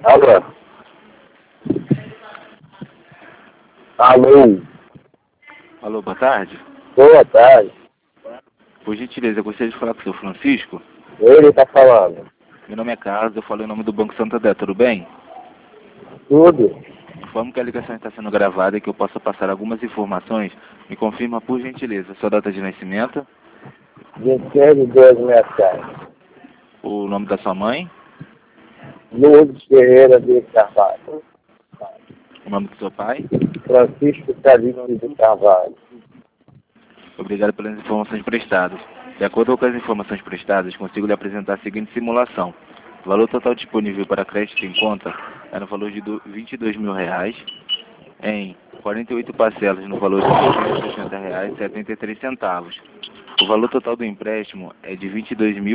Alô? Alô? Alô, boa tarde. Boa tarde. Por gentileza, eu gostaria de falar com o seu Francisco. Ele tá falando. Meu nome é Carlos, eu falo em nome do Banco Santander, tudo bem? Tudo? Informo que a ligação está sendo gravada e que eu possa passar algumas informações. Me confirma, por gentileza, sua data de nascimento, 26 de 2007. o nome da sua mãe, Lourdes Ferreira de Carvalho. o nome do seu pai. Francisco Calixto de Carvalho. Obrigado pelas informações prestadas. De acordo com as informações prestadas, consigo lhe apresentar a seguinte simulação. O valor total disponível para crédito em conta é no valor de R$ 22.000, em 48 parcelas no valor de R$ 660,73. O valor total do empréstimo é de R$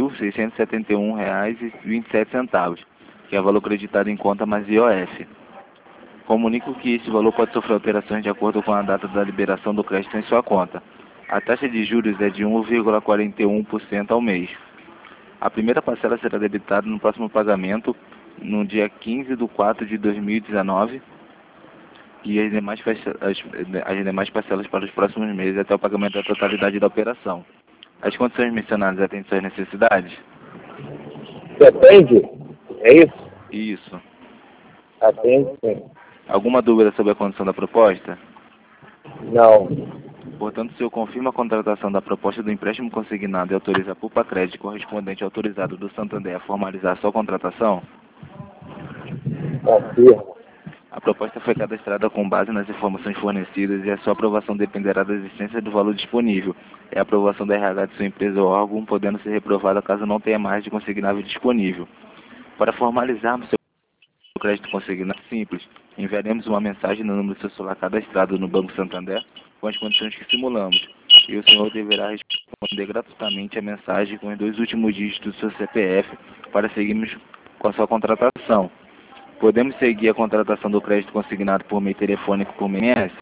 22.671,27, que é valor creditado em conta mais IOF. Comunico que esse valor pode sofrer alterações de acordo com a data da liberação do crédito em sua conta. A taxa de juros é de 1,41% ao mês. A primeira parcela será debitada no próximo pagamento, no dia 15 de 4 de 2019, e as demais parcelas para os próximos meses até o pagamento da totalidade da operação. As condições mencionadas atendem suas necessidades? Você atende? É isso? Isso. Atende, sim. Alguma dúvida sobre a condição da proposta? Não. Portanto, o senhor confirma a contratação da proposta do empréstimo consignado e autoriza a Pulpacred, correspondente autorizado do Santander, a formalizar a sua contratação? Confirmo. A proposta foi cadastrada com base nas informações fornecidas e a sua aprovação dependerá da existência do valor disponível. É a aprovação da RH de sua empresa ou órgão, podendo ser reprovada caso não tenha mais de consignável disponível. Para formalizarmos seu crédito consignado simples, enviaremos uma mensagem no número do seu celular cadastrado no Banco Santander com as condições que simulamos, e o senhor deverá responder gratuitamente a mensagem com os 2 últimos dígitos do seu CPF para seguirmos com a sua contratação. Podemos seguir a contratação do crédito consignado por meio telefônico por MS?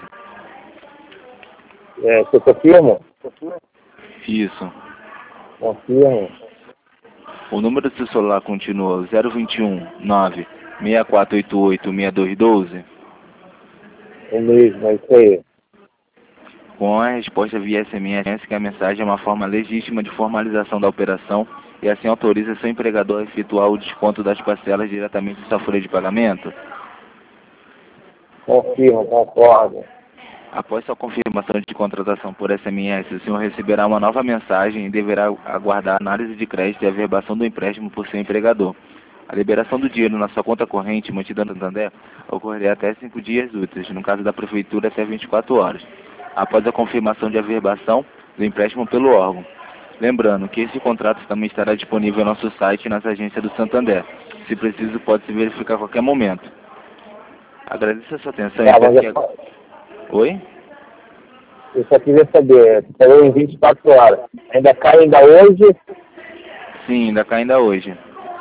Você confirma? Isso. Confirmo. O número do seu celular continua 021 9 6488 6212? O mesmo, é isso aí. Com a resposta via SMS, que a mensagem é uma forma legítima de formalização da operação e assim autoriza seu empregador a efetuar o desconto das parcelas diretamente da sua folha de pagamento? Confirmo, concordo. Após sua confirmação de contratação por SMS, o senhor receberá uma nova mensagem e deverá aguardar a análise de crédito e a averbação do empréstimo por seu empregador. A liberação do dinheiro na sua conta corrente, mantida no Santander, ocorrerá até 5 dias úteis, no caso da Prefeitura até 24 horas, após a confirmação de averbação do empréstimo pelo órgão. Lembrando que esse contrato também estará disponível no nosso site e nas agências do Santander. Se preciso, pode se verificar a qualquer momento. Agradeço a sua atenção e peço que... Oi? Eu só queria saber, falou em 24 horas. Ainda cai ainda hoje? Sim, ainda hoje.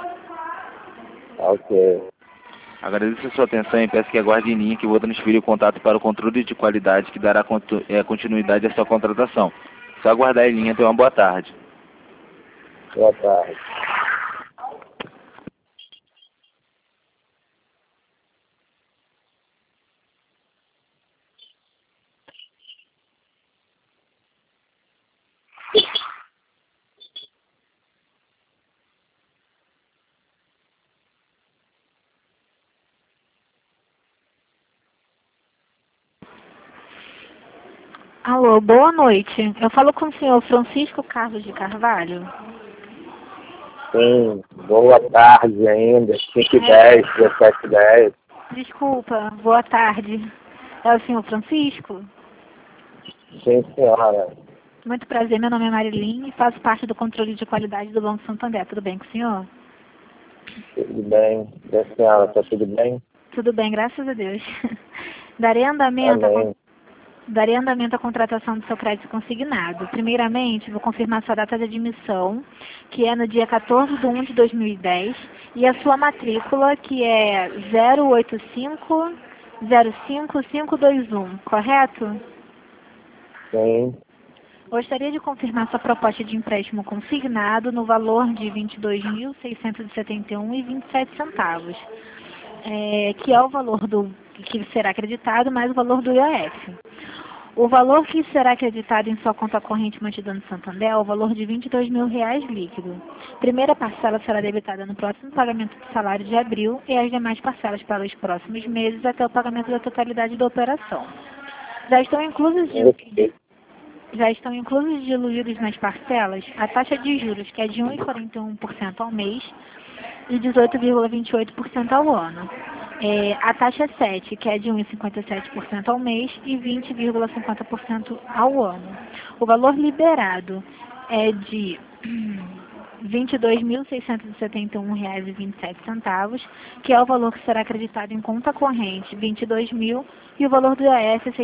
Ok. Agradeço a sua atenção e peço que aguarde em linha que vou transferir o contato para o controle de qualidade que dará continuidade à sua contratação. Só aguardar em linha, tenha uma boa tarde. Boa tarde. Alô, boa noite. Eu falo com o senhor Francisco Carlos de Carvalho. Sim, boa tarde ainda. 5h10, 17h10. Desculpa, boa tarde. É o senhor Francisco? Sim, senhora. Muito prazer, meu nome é Marilyn e faço parte do controle de qualidade do Banco Santander. Tudo bem com o senhor? Tudo bem. E a senhora, está tudo bem? Tudo bem, graças a Deus. Darei andamento Amém. à contratação do seu crédito consignado. Primeiramente, vou confirmar sua data de admissão, que é no dia 14/1 de 2010, e a sua matrícula, que é 085-05521, correto? Sim. Gostaria de confirmar sua proposta de empréstimo consignado no valor de R$ 22.671,27. que é o valor que será acreditado mais o valor do IOF. O valor que será acreditado em sua conta corrente mantida no Santander é o valor de R$ 22.000 líquido. Primeira parcela será debitada no próximo pagamento do salário de abril e as demais parcelas para os próximos meses até o pagamento da totalidade da operação. Já estão inclusos diluídos nas parcelas a taxa de juros, que é de 1,41% ao mês e 18,28% ao ano. A taxa 7, que é de 1,57% ao mês e 20,50% ao ano. O valor liberado é de R$ 22.671,27, que é o valor que será acreditado em conta corrente, R$ 22.000, e o valor do IOF é R$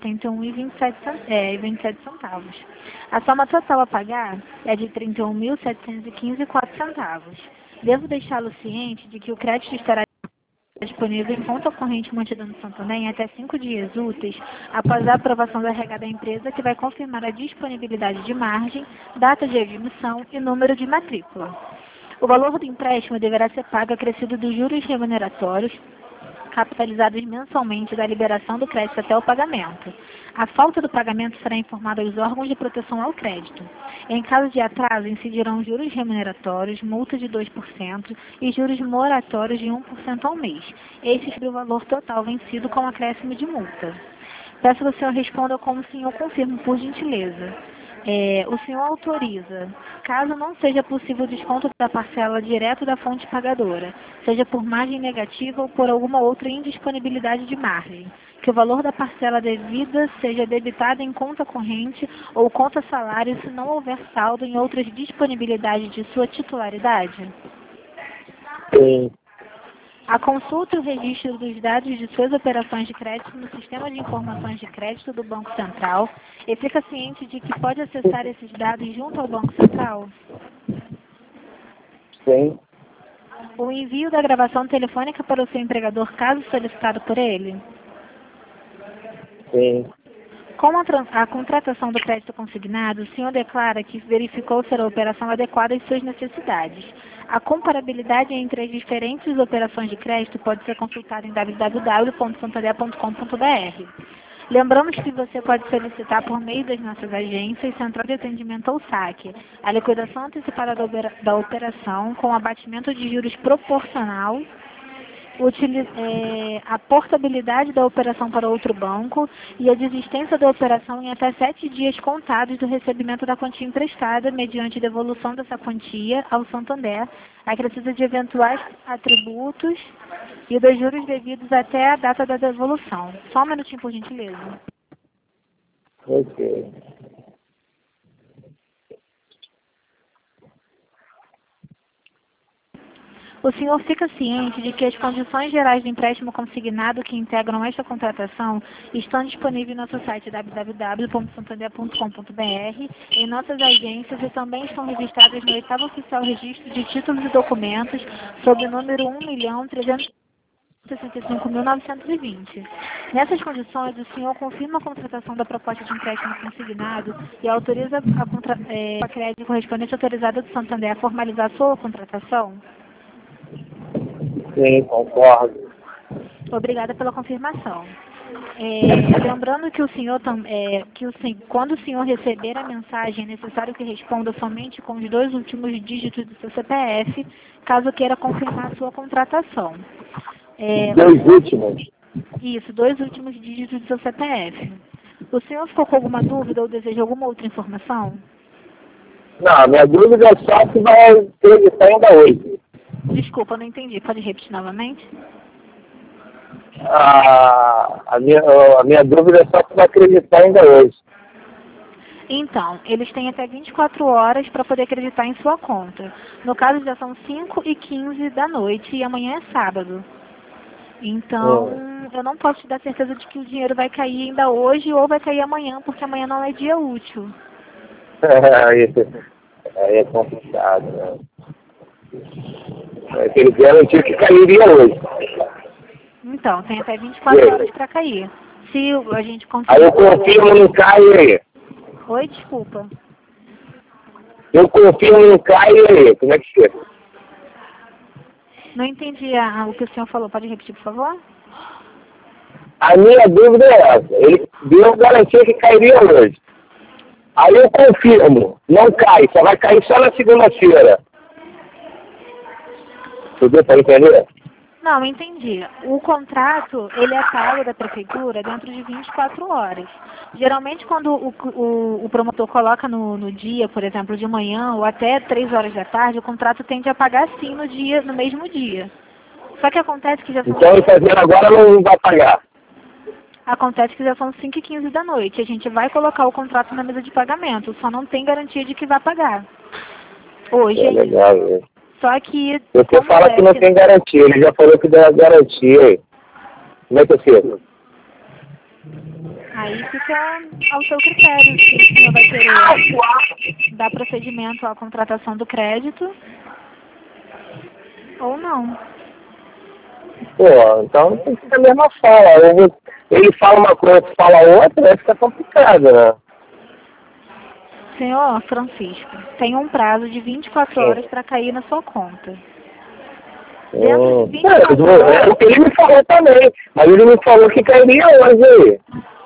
671,27. A soma total a pagar é de R$ 31.715,04. Devo deixá-lo ciente de que o crédito estará disponível em conta corrente mantida no Santander em até 5 dias úteis após a aprovação da RH da empresa, que vai confirmar a disponibilidade de margem, data de admissão e número de matrícula. O valor do empréstimo deverá ser pago acrescido dos juros remuneratórios capitalizados mensalmente da liberação do crédito até o pagamento. A falta do pagamento será informada aos órgãos de proteção ao crédito. Em caso de atraso, incidirão juros remuneratórios, multa de 2% e juros moratórios de 1% ao mês. Este sobre o valor total vencido com acréscimo de multa. Peço que o senhor responda como o senhor confirma, por gentileza. O senhor autoriza, caso não seja possível o desconto da parcela direto da fonte pagadora, seja por margem negativa ou por alguma outra indisponibilidade de margem, que o valor da parcela devida seja debitado em conta corrente ou conta salário se não houver saldo em outras disponibilidades de sua titularidade? Sim. A consulta e o registro dos dados de suas operações de crédito no Sistema de Informações de Crédito do Banco Central e fica ciente de que pode acessar esses dados junto ao Banco Central? Sim. O envio da gravação telefônica para o seu empregador, caso solicitado por ele? Sim. Com a contratação do crédito consignado, o senhor declara que verificou ser a operação adequada às suas necessidades. A comparabilidade entre as diferentes operações de crédito pode ser consultada em www.santander.com.br. Lembramos que você pode solicitar por meio das nossas agências, Central de Atendimento ou SAC, a liquidação antecipada da operação com abatimento de juros proporcional, a portabilidade da operação para outro banco e a desistência da operação em até 7 dias contados do recebimento da quantia emprestada, mediante devolução dessa quantia ao Santander, acrescida de eventuais atributos e dos juros devidos até a data da devolução. Só um minutinho, por gentileza. Ok. O senhor fica ciente de que as condições gerais do empréstimo consignado que integram esta contratação estão disponíveis no nosso site www.santander.com.br, em nossas agências e também estão registradas no 8º Oficial Registro de Títulos e Documentos, sob o número 1.365.920. Nessas condições, o senhor confirma a contratação da proposta de empréstimo consignado e autoriza a crédito correspondente autorizada do Santander a formalizar a sua contratação? Sim, concordo. Obrigada pela confirmação. Lembrando que quando o senhor receber a mensagem, é necessário que responda somente com os 2 últimos dígitos do seu CPF, caso queira confirmar a sua contratação. 2 últimos? Isso, 2 últimos dígitos do seu CPF. O senhor ficou com alguma dúvida ou deseja alguma outra informação? Não, minha dúvida é só se vai acreditar ainda hoje. Desculpa, não entendi. Pode repetir novamente? A minha dúvida é só se vai acreditar ainda hoje. Então, eles têm até 24 horas para poder acreditar em sua conta. No caso, já são 5h15 da noite e amanhã é sábado. Então, eu não posso te dar certeza de que o dinheiro vai cair ainda hoje ou vai cair amanhã, porque amanhã não é dia útil. Aí é complicado, né? Ele garantiu que cairia hoje. Então, tem até 24 horas para cair. Se a gente conseguir... Aí eu confirmo, não cai aí. Oi, desculpa. Eu confirmo, não cai aí. Como é que fica? Não entendi o que o senhor falou. Pode repetir, por favor? A minha dúvida é essa. Ele deu garantia que cairia hoje. Aí eu confirmo, não cai, só vai cair só na segunda-feira. Tudo para entender? Não, entendi. O contrato, ele é pago da prefeitura dentro de 24 horas. Geralmente, quando o promotor coloca no dia, por exemplo, de manhã ou até 3 horas da tarde, o contrato tende a pagar sim no mesmo dia. Só que acontece que já são... Então, ele fazendo agora não vai pagar. Acontece que já são 5h15 da noite. A gente vai colocar o contrato na mesa de pagamento, só não tem garantia de que vai pagar. Hoje É legal, né? Só que... Você fala que não tem garantia, ele já falou que deu a garantia. Como é que fica? Aí fica ao seu critério, se o senhor vai querer dar procedimento à contratação do crédito ou não. Pô, então tem que ser a mesma fala. Ele fala uma coisa, fala outra, aí fica complicado, né? Senhor Francisco, tem um prazo de 24 horas para cair na sua conta. Dentro de 24 horas... É o que ele me falou também, mas ele me falou que cairia hoje aí.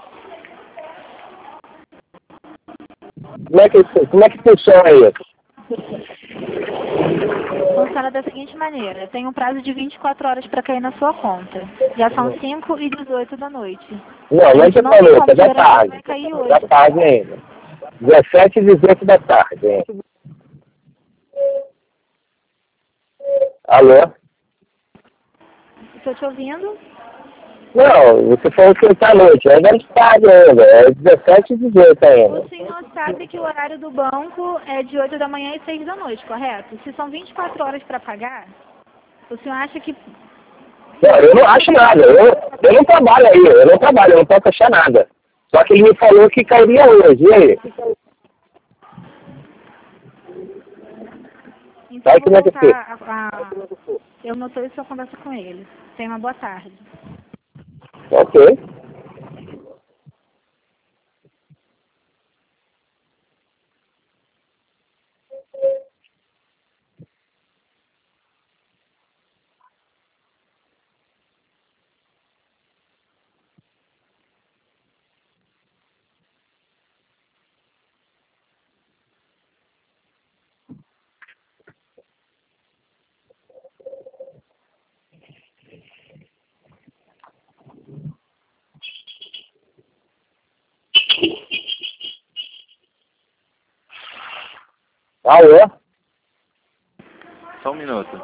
Como é que funciona isso? Funciona da seguinte maneira, tem um prazo de 24 horas para cair na sua conta. Já são 5h18 da noite. Não é de noite, é da tarde. Vai cair hoje. Da tarde ainda. 17h18 da tarde, hein? Alô? Estou te ouvindo? Não, você falou que está à noite, é da tarde ainda, é 17h18 ainda. O senhor sabe que o horário do banco é de 8 da manhã e 6 da noite, correto? Se são 24 horas para pagar, o senhor acha que... Não, eu não acho nada, eu não trabalho aí, eu não posso achar nada. Só que ele me falou que cairia hoje, e aí? Então, Aí, como é que eu notei sua conversa com ele. Tenha uma boa tarde. Ok. Alô? Só um minuto.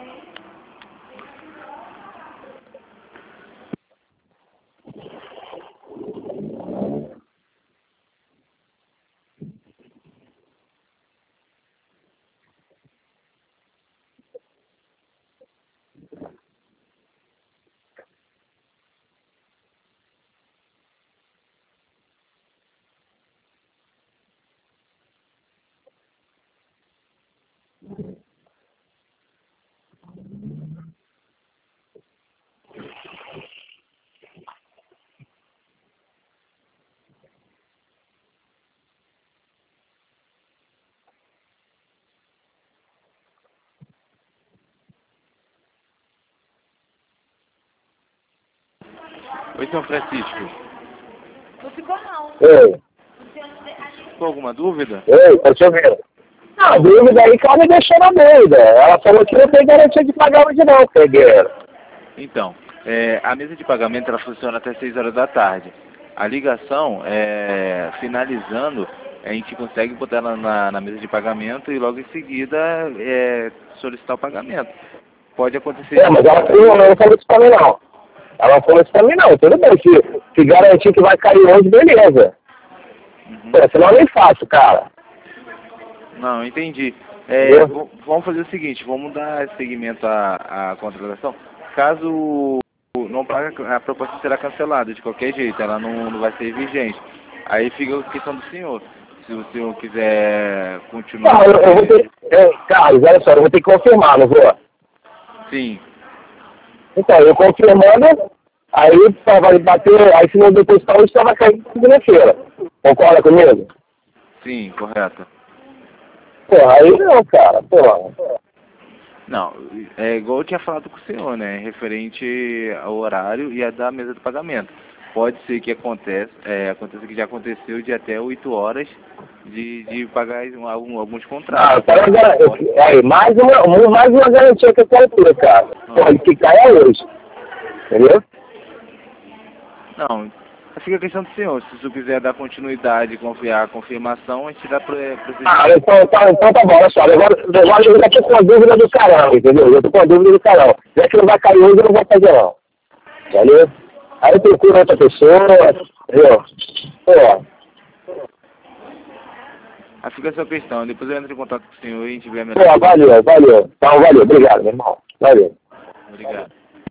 Oi, São Francisco. Não ficou não. Ei, Ficou alguma dúvida? tá te ouvindo? Não, a dúvida aí que ela me deixou na dúvida. Ela falou que não tem garantia de pagar hoje não, Pegueiro. Então, a mesa de pagamento ela funciona até 6 horas da tarde. A ligação, finalizando, a gente consegue botar ela na mesa de pagamento e logo em seguida solicitar o pagamento. Pode acontecer... Mas ela não falou isso pra mim não. Ela falou isso pra mim não. Tudo bem, se garantir que vai cair hoje, beleza. Uhum. Pô, senão eu nem faço, cara. Não, entendi. Vamos fazer o seguinte, vamos dar seguimento à contratação. Caso não pague, a proposta será cancelada de qualquer jeito, ela não vai ser vigente. Aí fica a questão do senhor. Se o senhor quiser continuar... Não, eu vou ter... Carlos, olha só, eu vou ter que confirmar, não vou? Sim. Então, eu confirmando, aí só vai bater, aí se não depositar hoje, só vai cair segunda-feira. Concorda comigo? Sim, correto. Porra, aí não, cara, porra. Não, é igual eu tinha falado com o senhor, né? Referente ao horário e a da mesa do pagamento. Pode ser que aconteça que já aconteceu de até 8 horas de pagar alguns contratos. Mais uma garantia que eu quero ter, cara. Pode ficar hoje. Entendeu? Não, fica a questão do senhor. Se o senhor quiser dar continuidade e confiar a confirmação, a gente dá pra então tá bom, olha só. Agora eu já tô com a dúvida do canal, entendeu? Eu tô com a dúvida do canal. Já que não vai cair hoje, eu não vou fazer não. Valeu? Aí eu procuro outra pessoa, entendeu? Pô. Aí fica a sua questão. Depois eu entro em contato com o senhor e a gente vê a melhor. Pô, valeu. Então, valeu. Obrigado, meu irmão. Valeu. Obrigado.